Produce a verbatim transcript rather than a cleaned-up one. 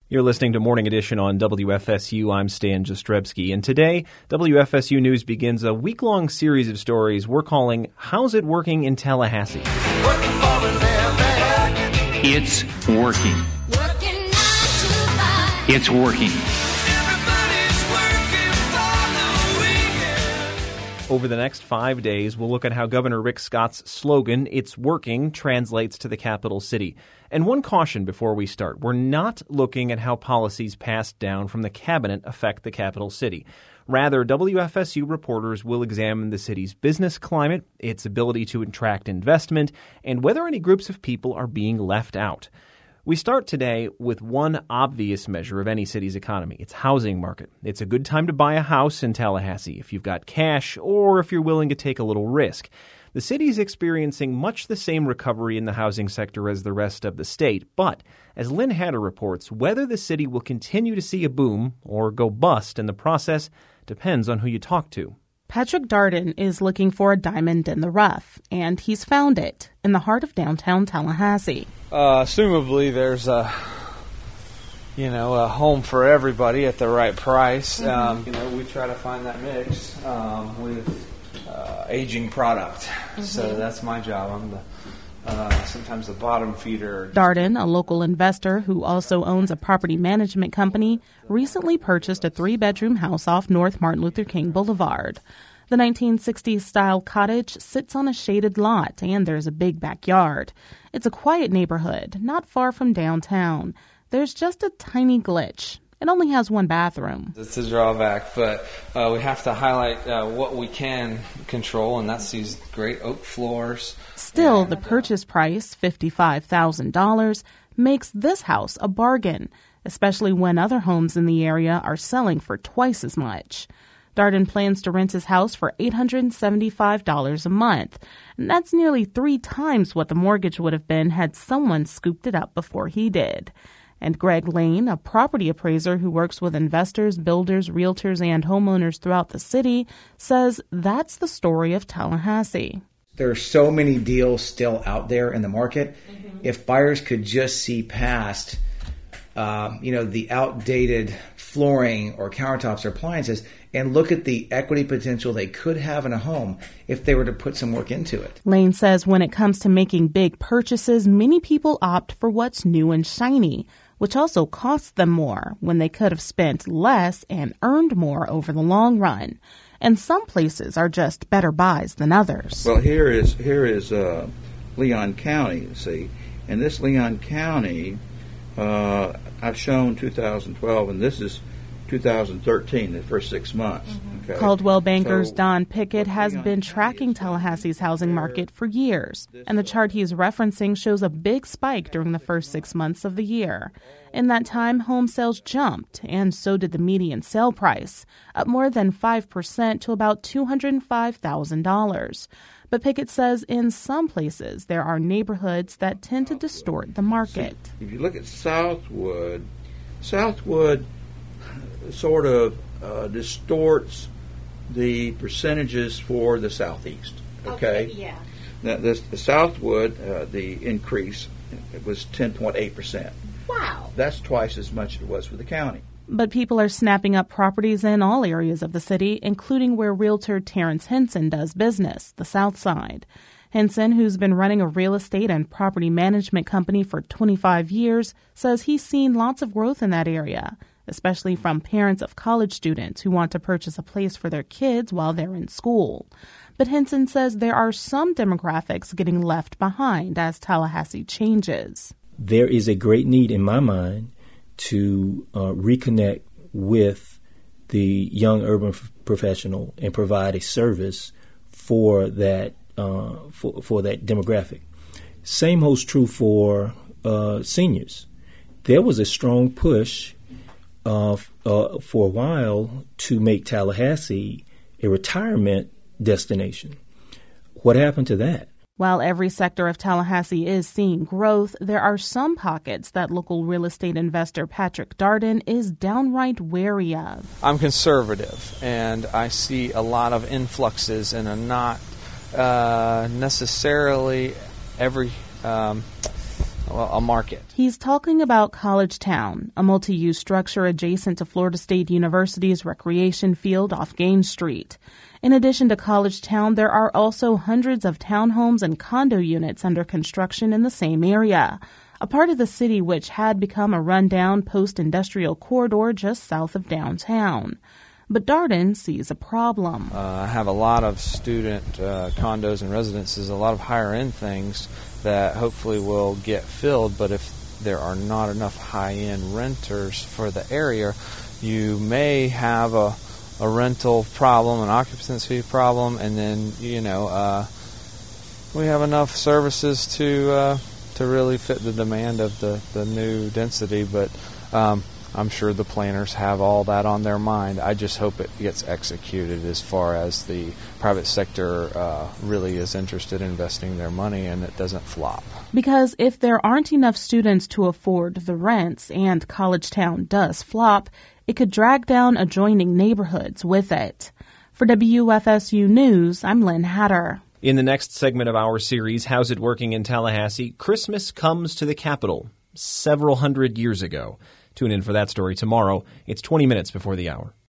You're listening to Morning Edition on W F S U. I'm Stan Jastrzebski, and today, W F S U News begins a week-long series of stories we're calling How's It Working in Tallahassee? It's working. It's working. Over the next five days, we'll look at how Governor Rick Scott's slogan, It's Working, translates to the capital city. And one caution before we start. We're not looking at how policies passed down from the cabinet affect the capital city. Rather, W F S U reporters will examine the city's business climate, its ability to attract investment, and whether any groups of people are being left out. We start today with one obvious measure of any city's economy, its housing market. It's a good time to buy a house in Tallahassee if you've got cash or if you're willing to take a little risk. The city is experiencing much the same recovery in the housing sector as the rest of the state, but as Lynn Hatter reports, whether the city will continue to see a boom or go bust in the process depends on who you talk to. Patrick Darden is looking for a diamond in the rough, and he's found it in the heart of downtown Tallahassee. Uh, assumably there's a, you know, a home for everybody at the right price. Mm-hmm. Um, you know, we try to find that mix um, with uh, aging product. Mm-hmm. So that's my job. I'm the uh, sometimes the bottom feeder. Darden, a local investor who also owns a property management company, recently purchased a three-bedroom house off North Martin Luther King Boulevard. The nineteen sixties-style cottage sits on a shaded lot, and there's a big backyard. It's a quiet neighborhood, not far from downtown. There's just a tiny glitch. It only has one bathroom. It's a drawback, but uh, we have to highlight uh, what we can control, and that's these great oak floors. Still, the purchase price, fifty-five thousand dollars, makes this house a bargain, especially when other homes in the area are selling for twice as much. Darden plans to rent his house for eight hundred seventy-five dollars a month, and that's nearly three times what the mortgage would have been had someone scooped it up before he did. And Greg Lane, a property appraiser who works with investors, builders, realtors, and homeowners throughout the city, says that's the story of Tallahassee. There are so many deals still out there in the market. Mm-hmm. If buyers could just see past, uh, you know, the outdated flooring or countertops or appliances and look at the equity potential they could have in a home if they were to put some work into it. Lane says when it comes to making big purchases, many people opt for what's new and shiny, which also costs them more when they could have spent less and earned more over the long run. And some places are just better buys than others. Well, here is here is uh, Leon County, you see. And this Leon County, uh, I've shown two thousand twelve, and this is two thousand thirteen, the first six months. Mm-hmm. Okay. Coldwell Banker's so, Don Pickett has been tracking Tallahassee's housing market for years, and the chart he's referencing shows a big spike during the first six months of the year. In that time, home sales jumped, and so did the median sale price, up more than five percent to about two hundred five thousand dollars. But Pickett says in some places there are neighborhoods that tend to distort the market. See, if you look at Southwood, Southwood sort of uh, distorts the percentages for the Southeast. Okay? Okay, yeah. Now, this, the Southwood, uh, the increase, it was ten point eight percent. Wow. That's twice as much as it was for the county. But people are snapping up properties in all areas of the city, including where realtor Terrence Henson does business, the South Side. Henson, who's been running a real estate and property management company for twenty-five years, says he's seen lots of growth in that area, especially from parents of college students who want to purchase a place for their kids while they're in school. But Henson says there are some demographics getting left behind as Tallahassee changes. There is a great need in my mind to uh, reconnect with the young urban f- professional and provide a service for that uh, for, for that demographic. Same holds true for uh, seniors. There was a strong push uh, f- uh, for a while to make Tallahassee a retirement destination. What happened to that? While every sector of Tallahassee is seeing growth, there are some pockets that local real estate investor Patrick Darden is downright wary of. I'm conservative, and I see a lot of influxes in a not uh, necessarily every um, well, a market. He's talking about College Town, a multi-use structure adjacent to Florida State University's recreation field off Gaines Street. In addition to College Town, there are also hundreds of townhomes and condo units under construction in the same area, a part of the city which had become a rundown post-industrial corridor just south of downtown. But Darden sees a problem. Uh, I have a lot of student uh, condos and residences, a lot of higher-end things that hopefully will get filled, but if there are not enough high-end renters for the area, you may have a a rental problem, an occupancy problem, and then, you know, uh, we have enough services to uh, to really fit the demand of the, the new density, but um, I'm sure the planners have all that on their mind. I just hope it gets executed as far as the private sector uh, really is interested in investing their money and it doesn't flop. Because if there aren't enough students to afford the rents and College Town does flop, it could drag down adjoining neighborhoods with it. For W F S U News, I'm Lynn Hatter. In the next segment of our series, How's It Working in Tallahassee, Christmas comes to the Capitol several hundred years ago. Tune in for that story tomorrow. It's twenty minutes before the hour.